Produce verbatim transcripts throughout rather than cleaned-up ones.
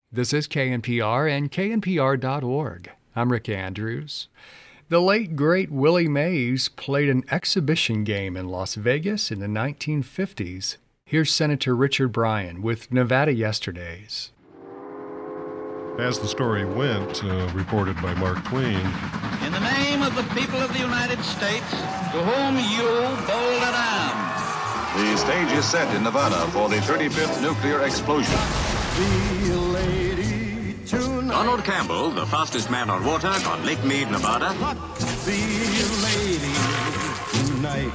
This is K N P R and K N P R dot org. I'm Rick Andrews. The late, great Willie Mays played an exhibition game in Las Vegas in the nineteen fifties. Here's Senator Richard Bryan with Nevada Yesterdays. As the story went, uh, reported by Mark Twain. In the name of the people of the United States, to whom you bold and armed. The stage is set in Nevada for the thirty-fifth nuclear explosion. The lady tonight. Donald Campbell, the fastest man on water on Lake Mead, Nevada. The lady tonight.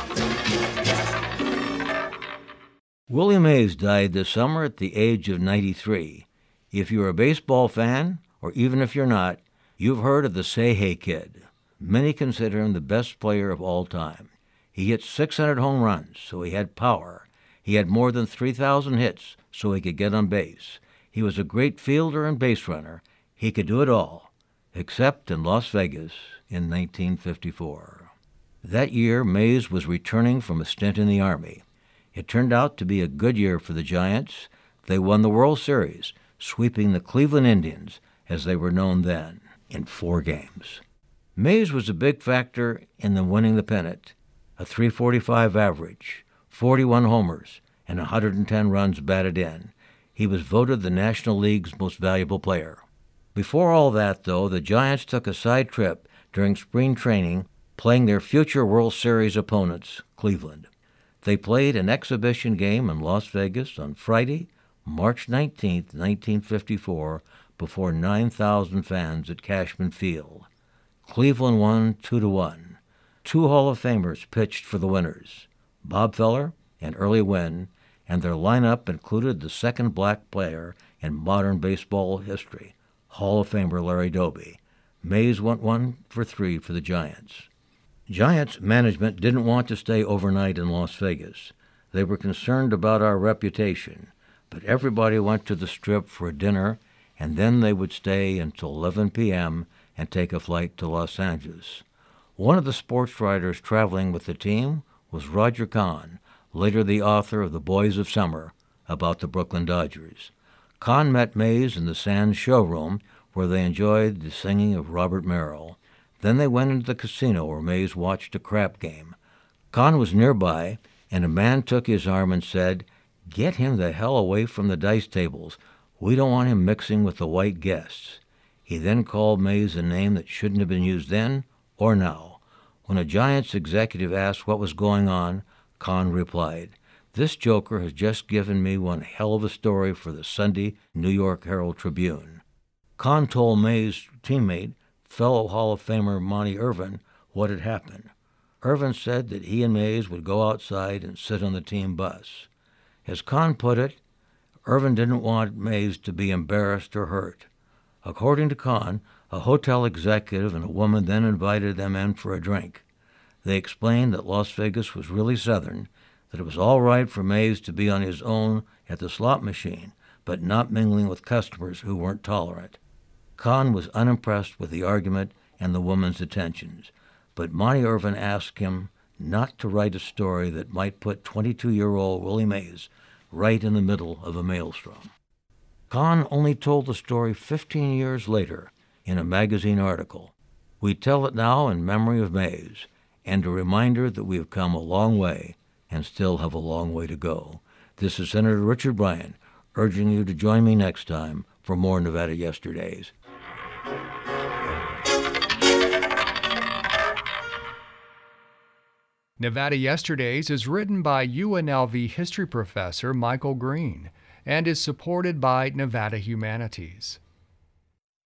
Willie Mays died this summer at the age of ninety-three. If you're a baseball fan, or even if you're not, you've heard of the Say Hey Kid. Many consider him the best player of all time. He hit six hundred home runs, so he had power. He had more than three thousand hits, so he could get on base. He was a great fielder and base runner. He could do it all, except in Las Vegas in nineteen fifty-four. That year, Mays was returning from a stint in the Army. It turned out to be a good year for the Giants. They won the World Series, sweeping the Cleveland Indians, as they were known then, in four games. Mays was a big factor in them winning the pennant. A three forty-five average, forty-one homers, and one hundred ten runs batted in. He was voted the National League's most valuable player. Before all that, though, the Giants took a side trip during spring training, playing their future World Series opponents, Cleveland. They played an exhibition game in Las Vegas on Friday, March nineteenth, nineteen fifty-four, before nine thousand fans at Cashman Field. Cleveland won two to one. Two Hall of Famers pitched for the winners, Bob Feller and Early Wynn, and their lineup included the second black player in modern baseball history, Hall of Famer Larry Doby. Mays went one for three for the Giants. Giants management didn't want to stay overnight in Las Vegas. They were concerned about our reputation, but everybody went to the Strip for a dinner, and then they would stay until eleven p.m. and take a flight to Los Angeles. One of the sports writers traveling with the team was Roger Kahn, later the author of The Boys of Summer, about the Brooklyn Dodgers. Kahn met Mays in the Sands showroom, where they enjoyed the singing of Robert Merrill. Then they went into the casino where Mays watched a crap game. Kahn was nearby, and a man took his arm and said, "Get him the hell away from the dice tables. We don't want him mixing with the white guests." He then called Mays a name that shouldn't have been used then or now. When a Giants executive asked what was going on, Kahn replied, "This joker has just given me one hell of a story for the Sunday New York Herald Tribune." Kahn told Mays' teammate, fellow Hall of Famer Monty Irvin, what had happened. Irvin said that he and Mays would go outside and sit on the team bus. As Kahn put it, Irvin didn't want Mays to be embarrassed or hurt. According to Kahn, a hotel executive and a woman then invited them in for a drink. They explained that Las Vegas was really southern, that it was all right for Mays to be on his own at the slot machine, but not mingling with customers who weren't tolerant. Kahn was unimpressed with the argument and the woman's attentions, but Monty Irvin asked him not to write a story that might put twenty-two-year-old Willie Mays right in the middle of a maelstrom. Kahn only told the story fifteen years later in a magazine article. We tell it now in memory of Mays, and a reminder that we have come a long way and still have a long way to go. This is Senator Richard Bryan, urging you to join me next time for more Nevada Yesterdays. Nevada Yesterdays is written by U N L V history professor Michael Green and is supported by Nevada Humanities.